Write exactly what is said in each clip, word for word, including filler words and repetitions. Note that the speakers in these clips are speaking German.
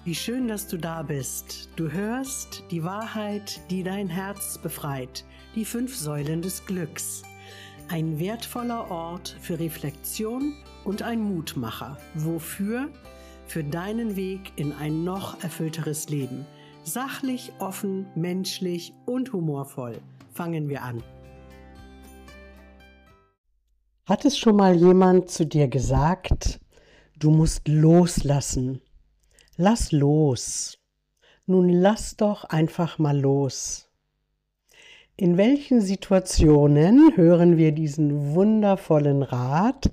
Wie schön, dass du da bist. Du hörst die Wahrheit, die dein Herz befreit, die fünf Säulen des Glücks. Ein wertvoller Ort für Reflexion und ein Mutmacher. Wofür? Für deinen Weg in ein noch erfüllteres Leben. Sachlich, offen, menschlich und humorvoll. Fangen wir an. Hat es schon mal jemand zu dir gesagt, du musst loslassen? Lass los. Nun lass doch einfach mal los. In welchen Situationen hören wir diesen wundervollen Rat?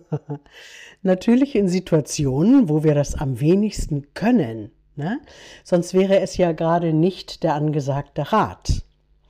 Natürlich in Situationen, wo wir das am wenigsten können, ne? Sonst wäre es ja gerade nicht der angesagte Rat.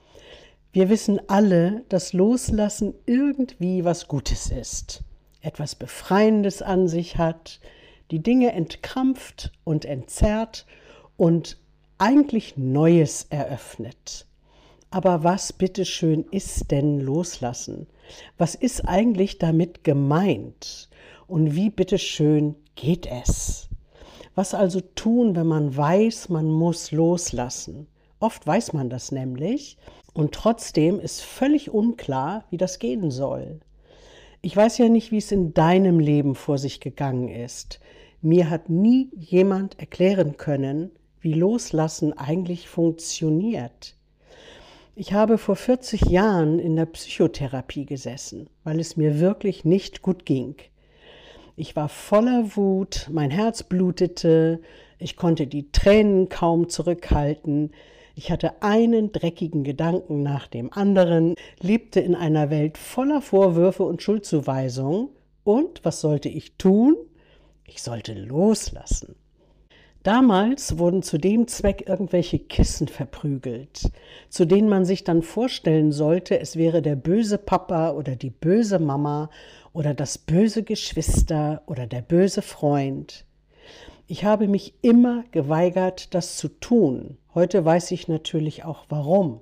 Wir wissen alle, dass Loslassen irgendwie was Gutes ist, etwas Befreiendes an sich hat, die Dinge entkrampft und entzerrt und eigentlich Neues eröffnet. Aber was bitteschön ist denn Loslassen? Was ist eigentlich damit gemeint? Und wie bitteschön geht es? Was also tun, wenn man weiß, man muss loslassen? Oft weiß man das nämlich und trotzdem ist völlig unklar, wie das gehen soll. Ich weiß ja nicht, wie es in deinem Leben vor sich gegangen ist. Mir hat nie jemand erklären können, wie Loslassen eigentlich funktioniert. Ich habe vor vierzig Jahren in der Psychotherapie gesessen, weil es mir wirklich nicht gut ging. Ich war voller Wut, mein Herz blutete, ich konnte die Tränen kaum zurückhalten. Ich hatte einen dreckigen Gedanken nach dem anderen, lebte in einer Welt voller Vorwürfe und Schuldzuweisungen. Und was sollte ich tun? Ich sollte loslassen. Damals wurden zu dem Zweck irgendwelche Kissen verprügelt, zu denen man sich dann vorstellen sollte, es wäre der böse Papa oder die böse Mama oder das böse Geschwister oder der böse Freund. Ich habe mich immer geweigert, das zu tun. Heute weiß ich natürlich auch warum.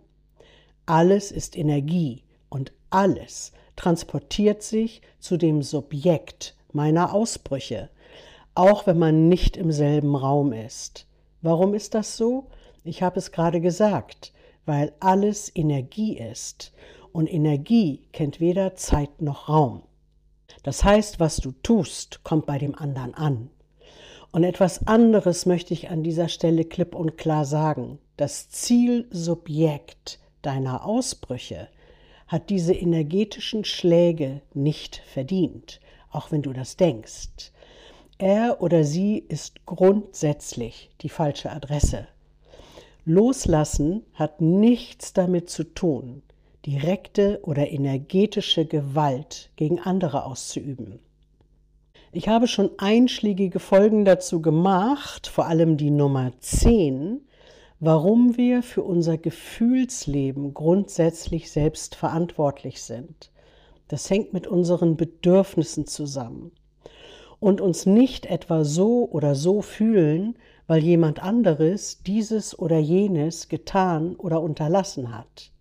Alles ist Energie und alles transportiert sich zu dem Subjekt meiner Ausbrüche, auch wenn man nicht im selben Raum ist. Warum ist das so? Ich habe es gerade gesagt, weil alles Energie ist und Energie kennt weder Zeit noch Raum. Das heißt, was du tust, kommt bei dem anderen an. Und etwas anderes möchte ich an dieser Stelle klipp und klar sagen. Das Zielsubjekt deiner Ausbrüche hat diese energetischen Schläge nicht verdient, auch wenn du das denkst. Er oder sie ist grundsätzlich die falsche Adresse. Loslassen hat nichts damit zu tun, direkte oder energetische Gewalt gegen andere auszuüben. Ich habe schon einschlägige Folgen dazu gemacht, vor allem die Nummer zehn, warum wir für unser Gefühlsleben grundsätzlich selbst verantwortlich sind. Das hängt mit unseren Bedürfnissen zusammen. Und uns nicht etwa so oder so fühlen, weil jemand anderes dieses oder jenes getan oder unterlassen hat.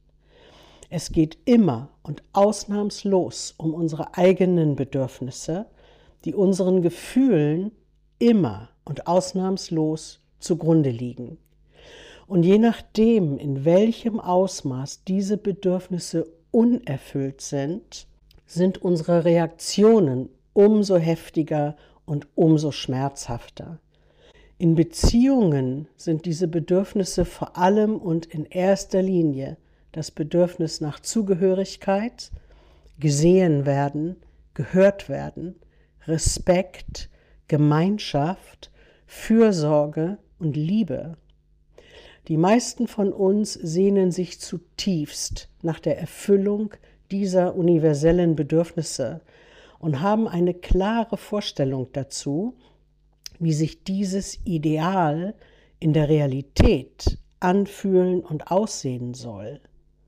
Es geht immer und ausnahmslos um unsere eigenen Bedürfnisse, die unseren Gefühlen immer und ausnahmslos zugrunde liegen. Und je nachdem, in welchem Ausmaß diese Bedürfnisse unerfüllt sind, sind unsere Reaktionen umso heftiger und umso schmerzhafter. In Beziehungen sind diese Bedürfnisse vor allem und in erster Linie das Bedürfnis nach Zugehörigkeit, gesehen werden, gehört werden, Respekt, Gemeinschaft, Fürsorge und Liebe. Die meisten von uns sehnen sich zutiefst nach der Erfüllung dieser universellen Bedürfnisse und haben eine klare Vorstellung dazu, wie sich dieses Ideal in der Realität anfühlen und aussehen soll.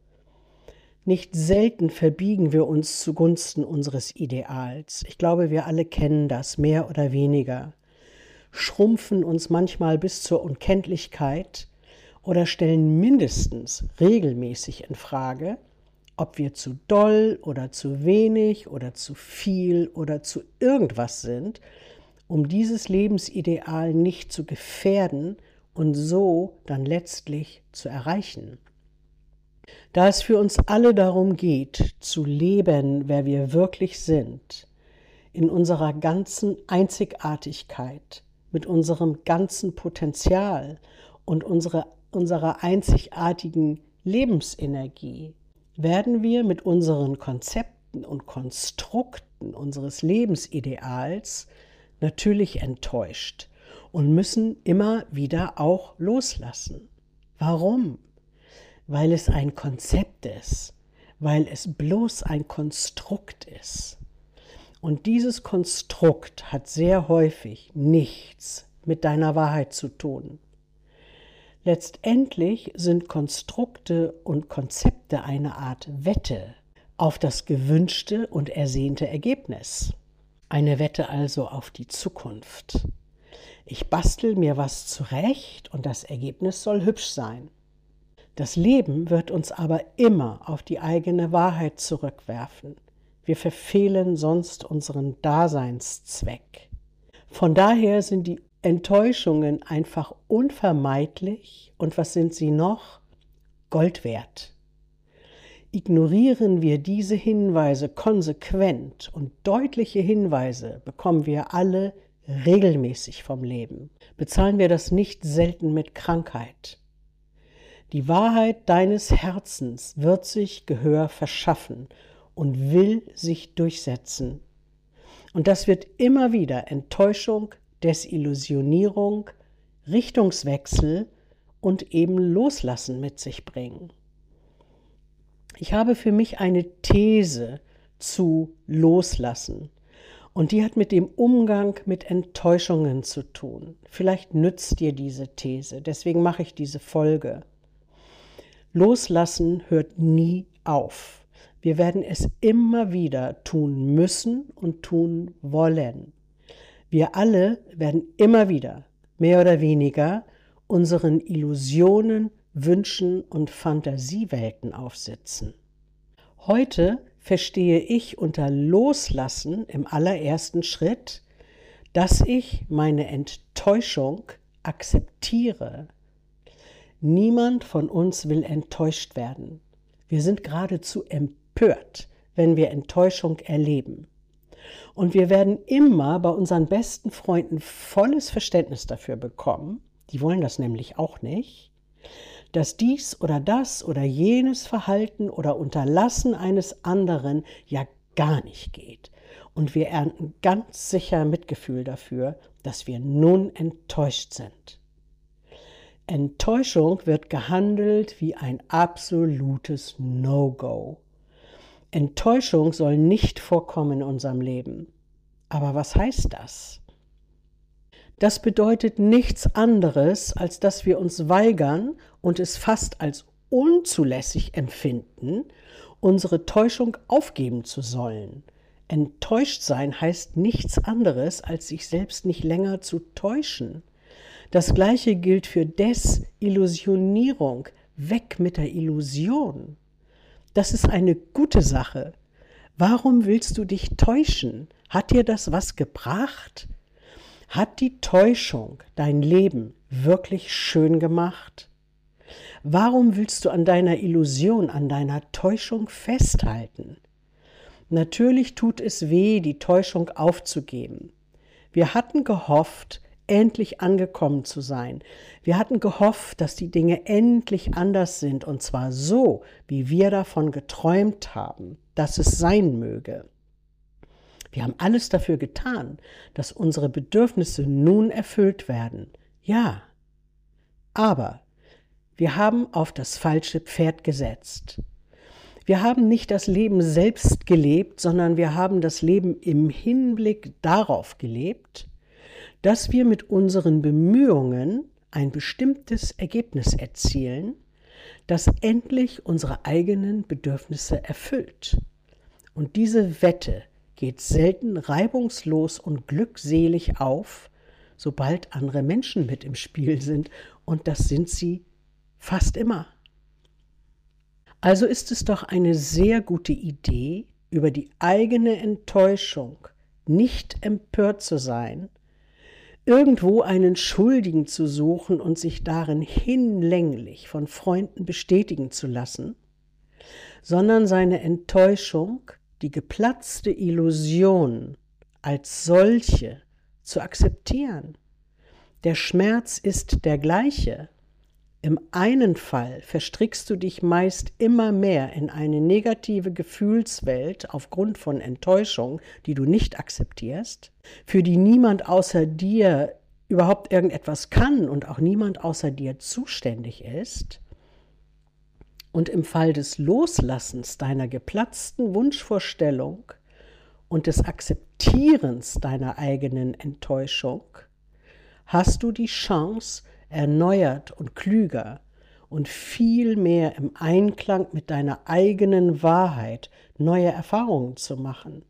Nicht selten verbiegen wir uns zugunsten unseres Ideals. Ich glaube, wir alle kennen das, mehr oder weniger. Schrumpfen uns manchmal bis zur Unkenntlichkeit oder stellen mindestens regelmäßig in Frage, ob wir zu doll oder zu wenig oder zu viel oder zu irgendwas sind um dieses Lebensideal nicht zu gefährden und so dann letztlich zu erreichen. Da es für uns alle darum geht, zu leben, wer wir wirklich sind, in unserer ganzen Einzigartigkeit, mit unserem ganzen Potenzial und unsere, unserer einzigartigen Lebensenergie, werden wir mit unseren Konzepten und Konstrukten unseres Lebensideals natürlich enttäuscht und müssen immer wieder auch loslassen. Warum? Weil es ein Konzept ist, weil es bloß ein Konstrukt ist. Und dieses Konstrukt hat sehr häufig nichts mit deiner Wahrheit zu tun. Letztendlich sind Konstrukte und Konzepte eine Art Wette auf das gewünschte und ersehnte Ergebnis. Eine Wette also auf die Zukunft. Ich bastel mir was zurecht und das Ergebnis soll hübsch sein. Das Leben wird uns aber immer auf die eigene Wahrheit zurückwerfen. Wir verfehlen sonst unseren Daseinszweck. Von daher sind die Enttäuschungen einfach unvermeidlich und was sind sie noch? Gold wert. Ignorieren wir diese Hinweise konsequent und deutliche Hinweise bekommen wir alle regelmäßig vom Leben. Bezahlen wir das nicht selten mit Krankheit. Die Wahrheit deines Herzens wird sich Gehör verschaffen und will sich durchsetzen. Und das wird immer wieder Enttäuschung, Desillusionierung, Richtungswechsel und eben Loslassen mit sich bringen. Ich habe für mich eine These zu Loslassen und die hat mit dem Umgang mit Enttäuschungen zu tun. Vielleicht nützt dir diese These, deswegen mache ich diese Folge. Loslassen hört nie auf. Wir werden es immer wieder tun müssen und tun wollen. Wir alle werden immer wieder, mehr oder weniger, unseren Illusionen, Wünschen und Fantasiewelten aufsitzen. Heute verstehe ich unter Loslassen im allerersten Schritt, dass ich meine Enttäuschung akzeptiere. Niemand von uns will enttäuscht werden. Wir sind geradezu empört, wenn wir Enttäuschung erleben. Und wir werden immer bei unseren besten Freunden volles Verständnis dafür bekommen, die wollen das nämlich auch nicht, dass dies oder das oder jenes Verhalten oder Unterlassen eines anderen ja gar nicht geht. Und wir ernten ganz sicher Mitgefühl dafür, dass wir nun enttäuscht sind. Enttäuschung wird gehandelt wie ein absolutes No-Go. Enttäuschung soll nicht vorkommen in unserem Leben. Aber was heißt das? Das bedeutet nichts anderes, als dass wir uns weigern und es fast als unzulässig empfinden, unsere Täuschung aufgeben zu sollen. Enttäuscht sein heißt nichts anderes, als sich selbst nicht länger zu täuschen. Das Gleiche gilt für Desillusionierung. Weg mit der Illusion. Das ist eine gute Sache. Warum willst du dich täuschen? Hat dir das was gebracht? Hat die Täuschung dein Leben wirklich schön gemacht? Warum willst du an deiner Illusion, an deiner Täuschung festhalten? Natürlich tut es weh, die Täuschung aufzugeben. Wir hatten gehofft, endlich angekommen zu sein. Wir hatten gehofft, dass die Dinge endlich anders sind, und zwar so, wie wir davon geträumt haben, dass es sein möge. Wir haben alles dafür getan, dass unsere Bedürfnisse nun erfüllt werden. Ja, aber wir haben auf das falsche Pferd gesetzt. Wir haben nicht das Leben selbst gelebt, sondern wir haben das Leben im Hinblick darauf gelebt, dass wir mit unseren Bemühungen ein bestimmtes Ergebnis erzielen, das endlich unsere eigenen Bedürfnisse erfüllt. Und diese Wette geht selten reibungslos und glückselig auf, sobald andere Menschen mit im Spiel sind, und das sind sie fast immer. Also ist es doch eine sehr gute Idee, über die eigene Enttäuschung nicht empört zu sein, irgendwo einen Schuldigen zu suchen und sich darin hinlänglich von Freunden bestätigen zu lassen, sondern seine Enttäuschung, die geplatzte Illusion als solche zu akzeptieren. Der Schmerz ist der gleiche. Im einen Fall verstrickst du dich meist immer mehr in eine negative Gefühlswelt aufgrund von Enttäuschung, die du nicht akzeptierst, für die niemand außer dir überhaupt irgendetwas kann und auch niemand außer dir zuständig ist. Und im Fall des Loslassens deiner geplatzten Wunschvorstellung und des Akzeptierens deiner eigenen Enttäuschung hast du die Chance, erneuert und klüger und viel mehr im Einklang mit deiner eigenen Wahrheit neue Erfahrungen zu machen.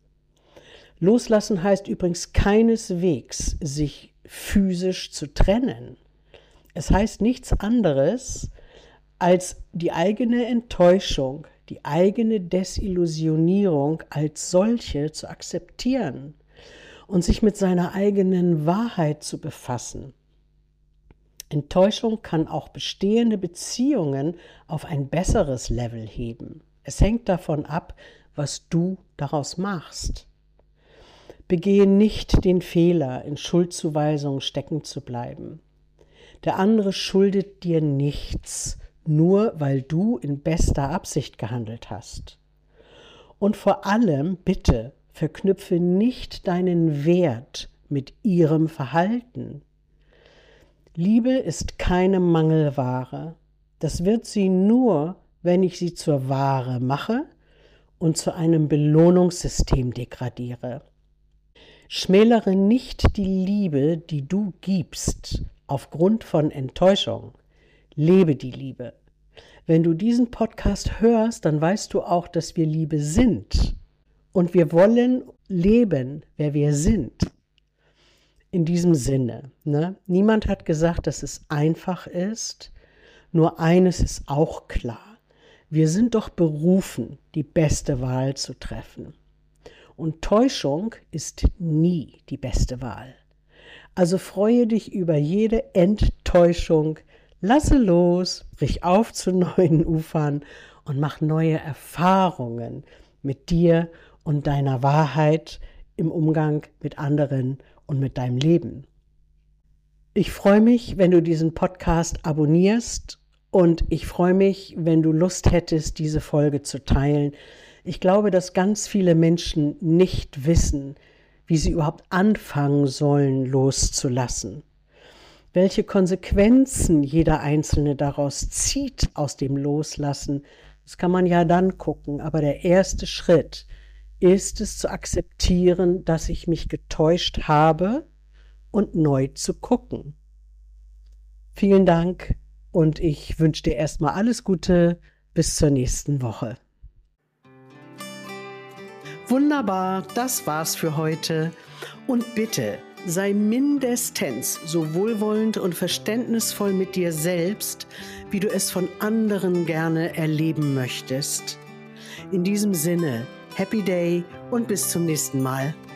Loslassen heißt übrigens keineswegs, sich physisch zu trennen. Es heißt nichts anderes, als die eigene Enttäuschung, die eigene Desillusionierung als solche zu akzeptieren und sich mit seiner eigenen Wahrheit zu befassen. Enttäuschung kann auch bestehende Beziehungen auf ein besseres Level heben. Es hängt davon ab, was du daraus machst. Begehe nicht den Fehler, in Schuldzuweisungen stecken zu bleiben. Der andere schuldet dir nichts, nur weil du in bester Absicht gehandelt hast. Und vor allem, bitte, verknüpfe nicht deinen Wert mit ihrem Verhalten. Liebe ist keine Mangelware. Das wird sie nur, wenn ich sie zur Ware mache und zu einem Belohnungssystem degradiere. Schmälere nicht die Liebe, die du gibst, aufgrund von Enttäuschung. Lebe die Liebe. Wenn du diesen Podcast hörst, dann weißt du auch, dass wir Liebe sind. Und wir wollen leben, wer wir sind. In diesem Sinne, ne? Niemand hat gesagt, dass es einfach ist, nur eines ist auch klar. Wir sind doch berufen, die beste Wahl zu treffen. Und Täuschung ist nie die beste Wahl. Also freue dich über jede Enttäuschung, lasse los, brich auf zu neuen Ufern und mach neue Erfahrungen mit dir und deiner Wahrheit im Umgang mit anderen und mit deinem Leben. Ich freue mich, wenn du diesen Podcast abonnierst und ich freue mich, wenn du Lust hättest, diese Folge zu teilen. Ich glaube, dass ganz viele Menschen nicht wissen, wie sie überhaupt anfangen sollen, loszulassen. Welche Konsequenzen jeder Einzelne daraus zieht aus dem Loslassen, das kann man ja dann gucken. Aber der erste Schritt ist es zu akzeptieren, dass ich mich getäuscht habe und neu zu gucken. Vielen Dank und ich wünsche dir erstmal alles Gute bis zur nächsten Woche. Wunderbar, das war's für heute. Und bitte, sei mindestens so wohlwollend und verständnisvoll mit dir selbst, wie du es von anderen gerne erleben möchtest. In diesem Sinne, Happy Day und bis zum nächsten Mal.